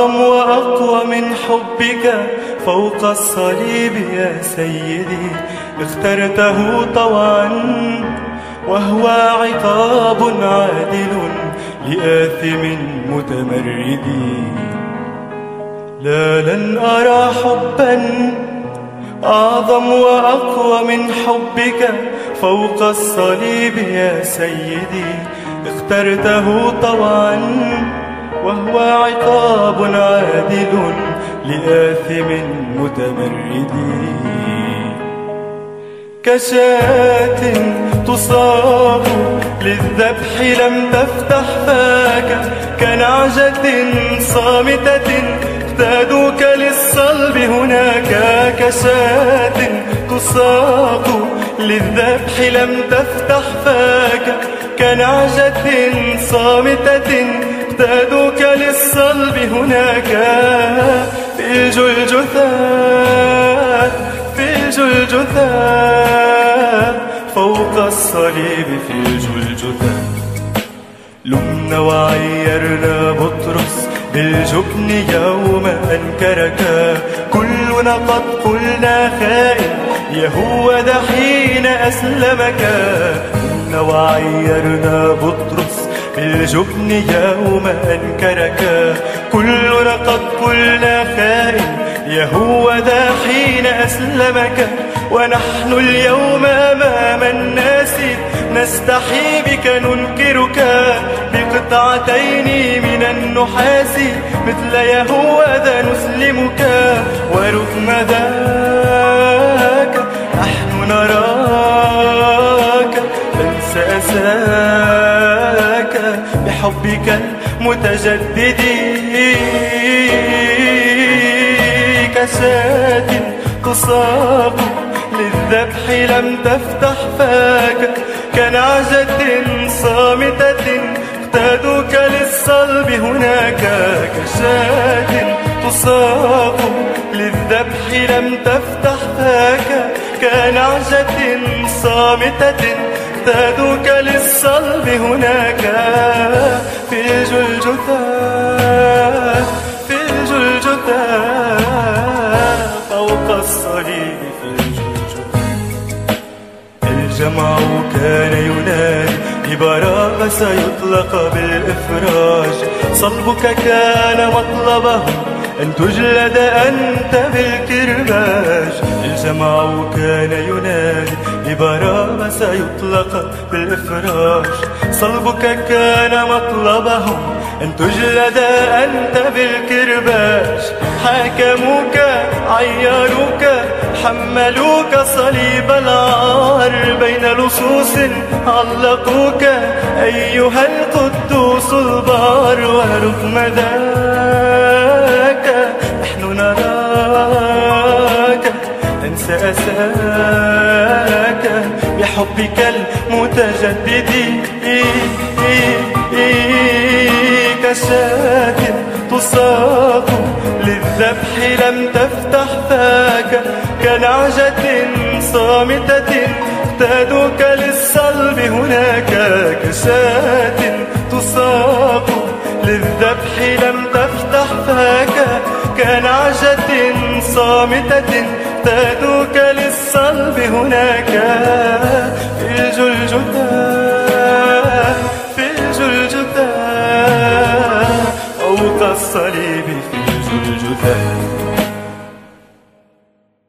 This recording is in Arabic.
أعظم وأقوى من حبك فوق الصليب يا سيدي، اخترته طوعا وهو عقاب عادل لآثم متمرد. لا، لن أرى حبا أعظم وأقوى من حبك فوق الصليب يا سيدي، اخترته طوعا وهو عقاب عادل لآثم متمرد. كشاة تصاب للذبح لم تفتح فاك، كنعجة صامتة اقتادوك للصلب هناك. كشاة تصاب للذبح لم تفتح فاك، كنعجة صامتة اقتادوك للصلب هناك. في جلجثا في جلجثا فوق الصليب في جلجثا. لمنا وعيرنا بطرس بالجبن يوم أنكرك، كلنا قد قلنا خائن يهوذا حين أسلمك. لمنا وعيرنا بطرس بالجبن يوم أنكرك، كلنا قد قلنا خائن يهوذا حين أسلمك. ونحن اليوم أمام الناس نستحي بك ننكرك بقطعتين من النحاس، مثل يهوذا نسلمك. ورغم ذاك نحن نراك تنسى أساك بحبك المتجدد. كشاة تصاب للذبح لم تفتح فاك، كنعجة صامتة اقتادوك للصلب هناك. كشاة تصاب للذبح لم تفتح فاك، كنعجة صامتة اقتادوك للصلب هناك. في جلجثا في جلجثا فوق الصليب في جلجثا. الجمع كان ينادي ببراءة سيطلق بالإفراج، صلبك كان مطلبهم أن تجلد أنت بالكرباج. الجمع كان ينادي ببراءة سيطلق بالإفراج، صلبك كان مطلبهم أن تجلد أنت بالكرباج. حاكموك عيروك حملوك صليب العار، بين لصوص علقوك أيها القدوس البار. ورغم ذاك نحن نراك تنسى أساك بحبك المتجدد. كشاة تصاب للذبح لم تفتح فاك، كنعجة صامتة اقتادوك للصلب هناك. كشاة تصاب للذبح لم تفتح فاك، كنعجة صامتة اقتادوك للصلب هناك. في الجلجثا في الجلجثا فوق الصليب في الجلجثا.